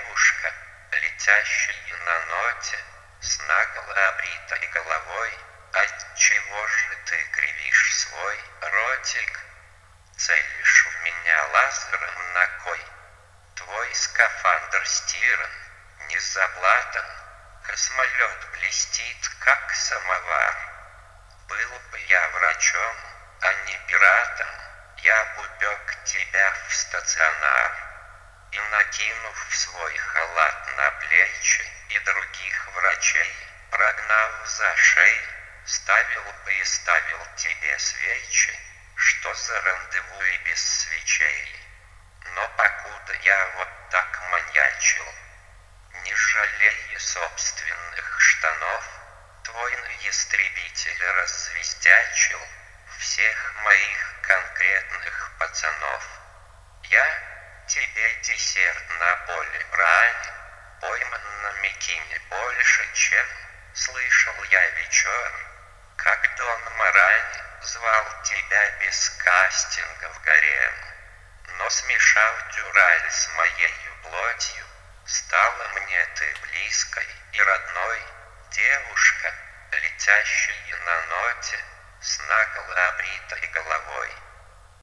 девушка, летящая на ноте, с нагло обритой головой. Отчего же ты кривишь свой ротик? Целишь в меня лазером на кой? Твой скафандр стиран, не заплатан, космолет блестит, как самовар. Был бы я врачом, а не пиратом, я бы убег тебя в стационар. И, накинув свой халат на плечи, и других врачей, прогнав за шею, ставил бы и ставил тебе свечи. Что за рандеву и без свечей? Но покуда я вот так маньячил, не жалея собственных штанов, твой истребитель развездячил всех моих конкретных пацанов. Я тебе десерт на поле брани, пойман на мекине больше, чем слышал я вечер, как Дон Морань звал тебя без кастинга в гарем. Но смешав дюраль с моею плотью, стала мне ты близкой и родной, девушка, летящая на ноте, с нагло обритой головой.